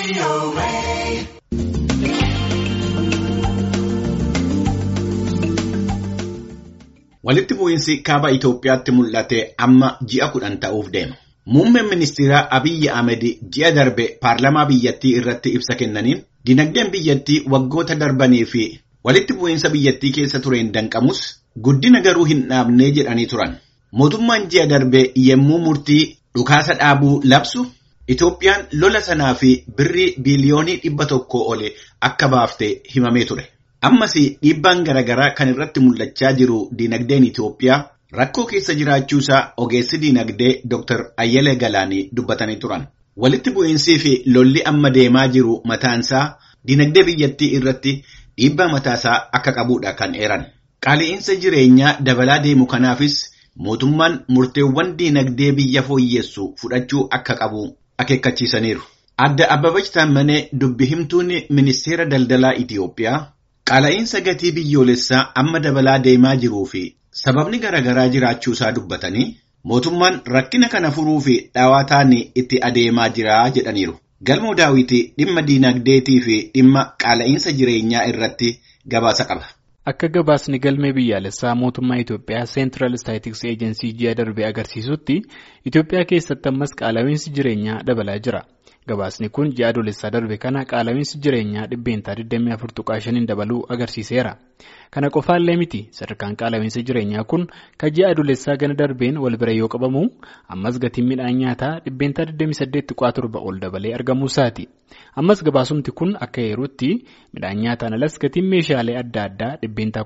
Walitti bu'iinsi kaaba Itoophiyaatti mul'ate amma ji'a 10 ta'uuf deema. Muummeen ministeeraa Abiyyi Ahmed ji'a darbe paarlamaa biyyattii irratti ibsa kennaniin dinagdeen biyyattii waggoota darbanii fi walitti bu'iinsa biyyattii keessa tureen danqamus guddina garuu hin dhaabnee jedhanii turan. Mootummaan ji'a darbe yemmuu murtii dhukaasa dhaabuu labsu Itoophiyaan lola sanaa fi birrii biiliyoonii 100 ole akka baafte himamee ture. Ammas dhiibbaan garaagaraa kan irratti mul'achaa jiru dinagdeen Itoophiyaa rakkoo keessa jiraachuusaa ogeessi dinagdee Dr. Ayyalee Galaanii dubbatanii turan. Walitti bu'iinsii fi lolli amma deemaa jiru mataansaa dinagdee biyyattii irratti dhiibbaa mataasaa akka qabuudha kan eeran. Qaali'iinsa jireenyaa dabalaa deemu kanaafis mootummaan murteewwan dinagdee biyya fooyyessu fudhachuu akka qabu akeekkachiisaniiru. Adda Ababaach Taammanee dubbi himtuun ministeera daldalaa Itoophiyaa qaala'iinsa gatii biyyoolessaa amma dabalaa deemaa jiruu fi sababni garaagaraa jiraachuusaa dubbatanii mootummaan rakkina kana furuu fi dhaawataan itti adeemaa jira jedhaniiru. Galmoo Daawwitii dhimma diinagdeetii fi dhimma qaala'iinsa jireenyaa irratti gabaasa qaba. Akka gabaasni galmee biyyaalessaa mootummaa Itoophiyaa Central Statistics Agency ji'a darbe agarsiisutti Itoophiyaa keessatti ammas qaala'iinsi jireenyaa dabalaa jira. Gabaasni kun ji'a adoolessaa darbe kana qaala'iinsi jireenyaa 24.5 dabaluu agarsiiseera. Kana qofaallee miti sadarkaan qaala'iinsa jireenyaa kun kan ji'a adoolessaa gana darbeen wal bira yoo qabamu ammas gatiin midhaan nyaataa 28.7 ol dabalee argamuu isaati. Ammas gabaasumti kun akka yeruutti midhaan nyaataan alas gatiin meeshaalee adda addaa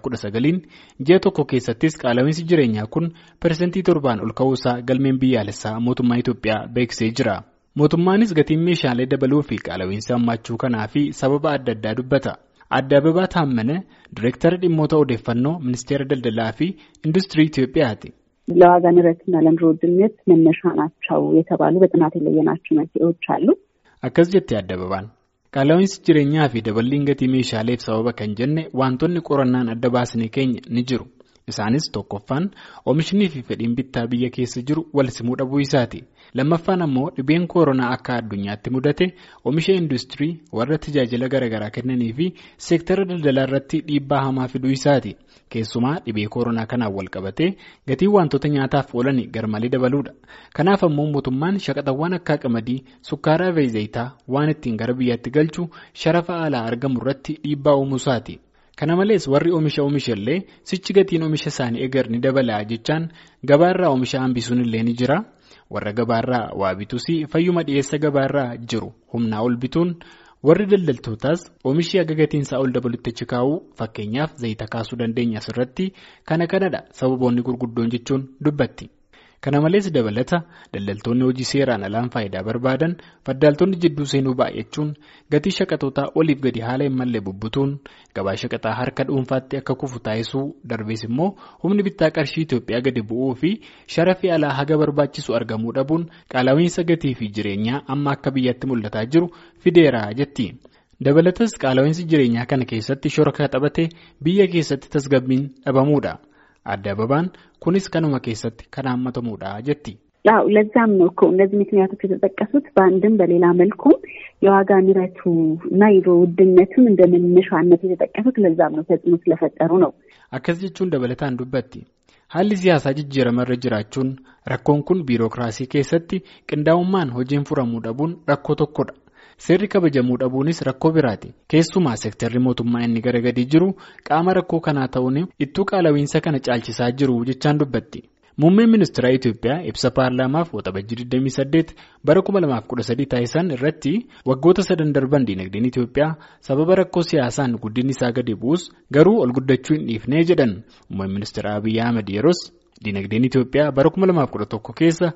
19% ji'a tokko keessattis qaala'iinsi jireenyaa kun persentii 7 ol ka'uusaa galmeen biyyaalessaa mootummaa Itoophiyaa beeksisee jira. Mootummaanis gatiin meeshaalee dabaluu fi qaala'iinsa hammaachuu kanaa fi sababa adda addaa dubbata. Adda Ababaach Taammanee Direektara dhimmoota odeeffannoo Ministeera Daldalaa fi Industirii Itoophiyaati. ለዋጋ ንረትና ለኑሮ ውድነት መነሻ ናቸው የተባሉ በጥናት የለየናቸው መንስኤዎች አሉ። Akkas jettee Adda Ababaan qaala'iinsi jireenyaa fi daballiin gatii meeshaaleef sababa kan jenne wantoonni qorannaan adda baasnee keenya ni jiru. Isaanis tokkoffaan oomishni fi fedhiin bittaa biyya keessa jiru wal simuu dhabuu isaati. Lammaffaan ammoo dhibeen koronaa akka addunyaatti mudate oomisha industirii warra tajaajila garaagaraa kennanii fi seektara daldalaa irratti dhiibbaa hamaa fiduu isaati. Keessumaa dhibee koronaa kanaan wal qabatee gatiin wantoota nyaataaf oolan garmalee dabaluudha. Kanaaf ammoo mootummaan shaqaxawwan akka qamadii, sukkaaraa fi zayitaa waan ittiin gara biyyaatti galchu sharafa alaa argamu irratti dhiibbaa uumuu isaati. Kana malees warri oomishallee sichi gatiin oomisha isaanii eegar ni dabalaa jechaan gabaarraa oomisha hambisuun illee ni jira. Warra gabaarraa waa bituus fayyuma dhiyeessa gabaarraa jiru humnaa ol bituun warri daldaltootaas oomishii aga gatiinsaa ol dabalutti achi kaa'uu fakkeenyaaf zayita kaasuu dandeenya asirratti kanadha sababoonni gurguddoon jechuun dubbatti. Kana malees dabalata daldaltoonni hojii seeraan alaan faayidaa barbaadan faddaaltonni jidduu seenuu baay'achuun gatii shaqaxootaa oliif gadi haala hin malle bubbutuun gabaa shaqaxaa harka dhuunfaatti akka kufu taasisuu darbees immoo humni bittaa qarshii Itoophiyaa gadi bu'uu fi sharafi alaa haga barbaachisu argamuu dhabuun qaala'iinsa gatii fi jireenyaa amma akka biyyatti mul'ataa jiru fideera jetti. Dabalatas qaala'iinsi jireenyaa kana keessatti shoraka taphate biyya keessatti tasgabbiin dhabamuudha. Adda Ababaan kunis kanuma keessatti kan hammatamuudha jetti. ያው ለዛም ነው እኮ እነዚህ ምክንያቶች የተጠቀሱት በአንድም በሌላ መልኩም የዋጋ ንረቱ እና የኑሮ ውድነቱን እንደመነሻነት የተጠቀሱት ለዛም ነው ተጽዕኖ ስለፈጠሩ ነው። Akkas jechuun dabalataan dubbatti. Haalli siyaasaa jijjiiramarra jiraachuun rakkoon kun biirokraasii keessatti qindaa'ummaan hojiin furamuu dhabuun rakkoo tokkodha. Seerri kabajamuu dhabuunis rakkoo biraati. Keessumaa seektarri mootummaa inni gara gadii jiru qaama rakkoo kanaa ta'uun ittuu qaala'iinsa kana caalchisaa jiru jechaan dubbatti. Muummeen ministeera Itoophiyaa ibsa paarlaamaaf waxabajjii 28 bara 2013 taasisan irratti waggoota 3 darban dinagdeen Itoophiyaa sababa rakkoo siyaasaan guddinni isaa gadi bu'us garuu ol guddachuu hin dhiifnee jedhan. Muummeen ministeera Abiyyi Ahmed yeroos dinagdeen Itoophiyaa bara 2011 keessa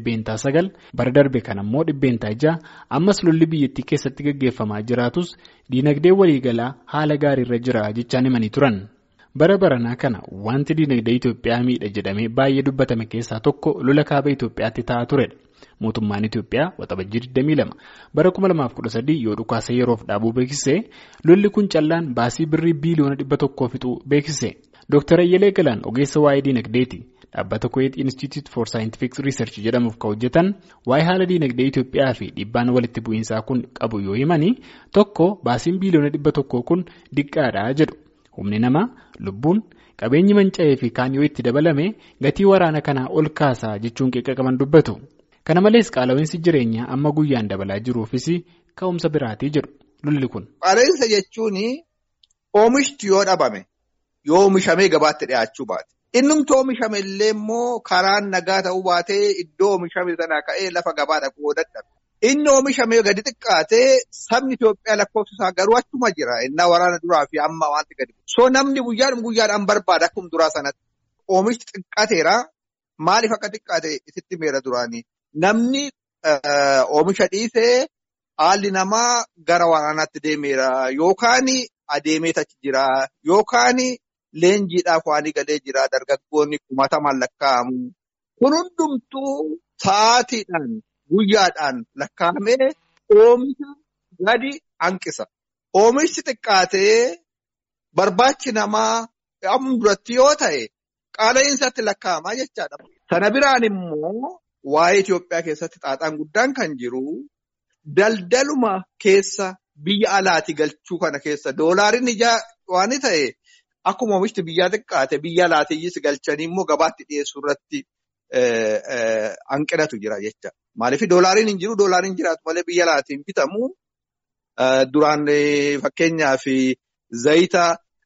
9%, bara darbe kan ammoo 6%, ammas lolli biyyattii keessatti gaggeeffamaa jiraatus dinagdee waliigalaa haala gaariirra jira jechaan himanii turan. Bara baranaa kana wanti dinagdee Itoophiyaa miidha jedhamee baay'ee dubbatame keessaa tokko lola kaaba Itoophiyaatti ta'aa turedha. Mootummaan Itoophiyaa waxabajjii 22 bara 2013 yoo dhukaasa yeroof dhaabuu beeksise lolli kun callaan baasii birrii biiliyoona 100 fixuu beeksise. Dr. Ayyalee Galaan ogeessa waa'ee dinagdeeti. Dhaabbata Kuwait Institute for Scientific Research jedhamuuf kan hojjetan waa'ee haala diinagdee Itoophiyaa fi dhiibbaan walitti bu'iinsaa kun qabu yoo himani tokko baasiin biiliyoona 100 kun diqqaadha jedhu. Humni namaa lubbuun qabeenyi manca'ee fi kaan yoo itti dabalame gatii waraana kanaa ol kaasaa jechuun qeeqaman dubbatu. Kana malees qaala'insi jireenyaa amma guyyaan dabalaa jiruufis ka'umsa biraatii jedhu lolli kun. Qaala'insa jechuun oomishti yoo dhabame yoo oomishamee gabaatti dhiyaachuu baate. Innumti oomishame illee immoo karaan nagaa ta'uu baatee iddoo oomishame sanaa ka'ee lafa gabaa dhaquu dadhabe. Inni oomishame gadi xiqqaatee sabni Itoophiyaa lakkoofsa isaa garuu achuma jira. Innaa waraana duraa fi amma wanti gadi. So namni guyyaadhaan barbaada akkuma duraa sanatti. Oomishti xiqqaateera. Maaliif akka xiqqaate isitti meera duraanii? Namni oomisha dhiisee haalli namaa gara waraanaatti deemeera. Yookaan adeemee achi jira. Yookaan leenjiidhaaf waan galee jira. Dargaggoonni kumatamaan lakkaa'amu. Kun hundumtuu sa'aatiidhaan. Guyyaadhaan lakkaa'amee oomisha gadi hanqisa. Oomishti xiqqaatee barbaachi namaa amma duratti yoo ta'e qaala'insaatti lakkaa'amaa jechaadha. Sana biraan immoo waa'ee Itoophiyaa keessatti xaaxaan guddaan kan jiru daldaluma keessa biyya alaati galchuu kana keessa doolaariin ijaa waan ta'e akkuma oomishti biyyaa xiqqaate biyya alaatiyyis galchanii immoo gabaatti dhiyeessuu irratti hanqinatu jira jecha. Maaliif doolaariin hin jiru doolaariin jiraatu malee biyya alaatiin bitamu duraan fakkeenyaaf zayita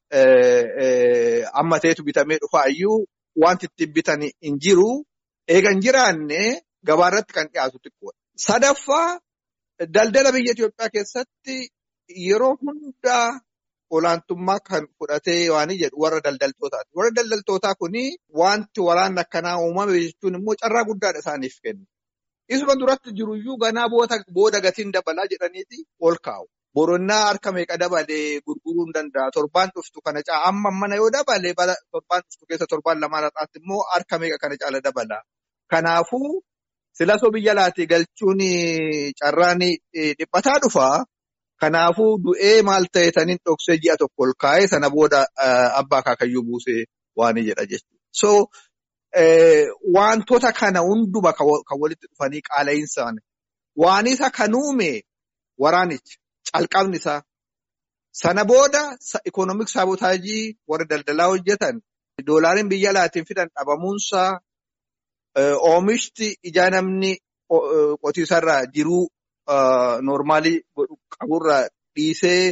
amma ta'etu bitamee dhufaayyuu wanti ittiin bitan hin jiru eegan jiraanne gabaarratti kan dhiyaatu xiqqoodha. Sadaffaa daldala biyya Itoophiyaa keessatti yeroo hundaa olaantummaa kan fudhatee waan jedhu warra daldaltootaati. Warra daldaltootaa kuni wanti waraanni akkanaa uumame jechuun immoo carraa guddaadha isaaniif kennu. Isuma duratti jiruyyuu ganaa booda gatiin dabalaa jedhaniiti ol kaa'u. Boronnaa harka meeqa dabalee gurguruu hin danda'a. Torbaan dhuftu kana caala amma mana yoo dabalee torbaan dhuftu keessa torbaan lamaadhaatti immoo harka meeqa kana caala dabala. Kanaafuu silasoo biyya alaatii galchuun carraan dhiphataa dhufa. Kanaafuu du'ee maal ta'e taniin dhoksee ji'a tokko ol kaa'ee sana booda abbaa kaakayyuu buusee waan jedha jechuudha. So wantoota kana hunduma kan walitti dhufanii qaala'insan waan isa kan uume waraanicha calqabni isaa sana booda ikoonomik saabotaajii warra daldalaa hojjetan doolaariin biyya alaatiin fidan dhabamuunsaa oomishti ijaa namni qotiisarraa jiruu noormaalii qaburraa dhiisee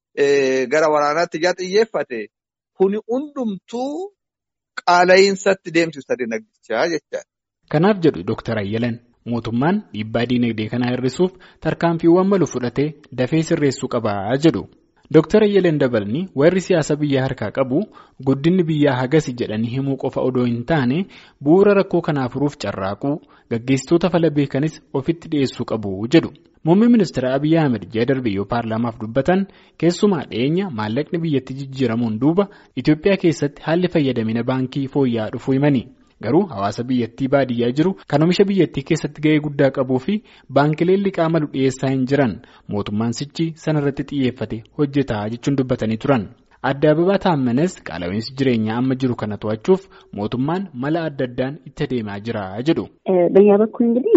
gara waraanaatti ijaa xiyyeeffate kuni hundumtuu qaala'insatti deemsisa dinagdichaa jechaadha. Kanaaf jedhu Dr. Ayyalan mootummaan dhiibbaa diinagdee kana hir'isuuf tarkaanfiiwwan malu fudhatee dafee sirreessuu qabaa jedhu. Dr. Ayyalan dabalni warri siyaasa biyyaa harkaa qabu guddinni biyyaa hagasi jedhanii himuu qofa odoo hin taane bu'uura rakkoo kanaa furuuf carraaquu gaggeessitoota fala beekanis ofitti dhiyeessuu qabu jedhu. Muummeen ministeera Abiyyi Ahmed ji'a darbe yoo paarlaamaaf dubbatan keessumaa dhiyeenya maallaqni biyyatti jijjiiramuun duuba Itoophiyaa keessatti haalli fayyadamina baankii fooyya'aa dhufuu himani. Garuu hawaasa biyyattii baadiyyaa jiru kan oomisha biyyattii keessatti ga'ee guddaa qabuu fi baankileen liqaa malu dhiyeessaa hin jiran mootummaan sichi sanarratti xiyyeeffate hojjetaa jechuun dubbatanii turan. Adda Ababaa Taammanes qaala'insi jireenyaa amma jiru kana to'achuuf mootummaan mala adda addaan itti adeemaa jira jedhu. በእኛ በኩል እንግዲህ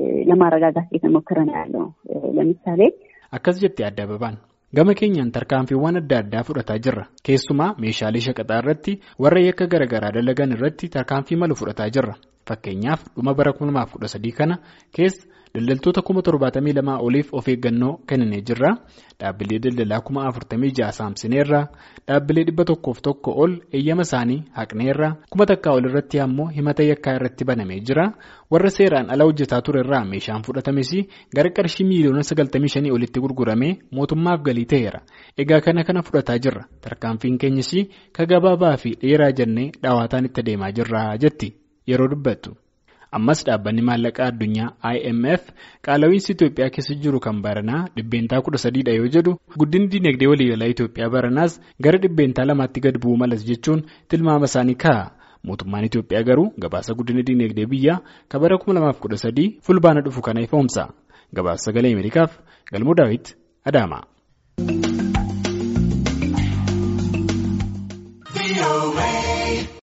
ለማረጋጋት እየተሞከረ ነው ያለው ለምሳሌ akkas jetti Adda Ababaan gama keenyaan tarkaanfiiwwan adda addaa fudhataa jirra keessumaa meeshaalee shaqaxaa irratti warra yakka garaagaraa dalagan irratti tarkaanfii malu fudhataa jirra fakkeenyaaf dhuma bara 2013 kana keessa daldaltoota 72,000 oliif of eeggannoo kennee jirra dhaabbilee daldalaa 46,000 saamsineerra dhaabbilee 101 ol eeyyama isaanii haqneerra 1,000 ol irratti ammoo himata yakkaa irratti banamee jira warra seeraan ala hojjetaa turerraa meeshaan fudhatames gara qarshii miiliyoona 95 olitti gurguramee mootummaaf galii ta'eera egaa kana fudhataa jirra tarkaanfiin keenyas ka gabaabaa fi dheeraa jennee dhaawaataan itti adeemaa jirra jetti yeroo dubbattu. Ammas dhaabbanni maallaqaa addunyaa IMF qaala'insi Itoophiyaa keessa jiru kan baranaa dhibbeentaa 13 yoo jedhu guddinni diinagdee waliigalaa Itoophiyaa baranaas gara dhibbeentaa 2tti gad bu'uu malas jechuun tilmaama isaanii kaa'a. Mootummaan Itoophiyaa garuu gabaasa guddina diinagdee biyyaa kan bara 2013 fulbaana dhufu kana ifoomsa. Gabaasa sagalee Ameerikaaf Galmoo Daawit Adaamaa.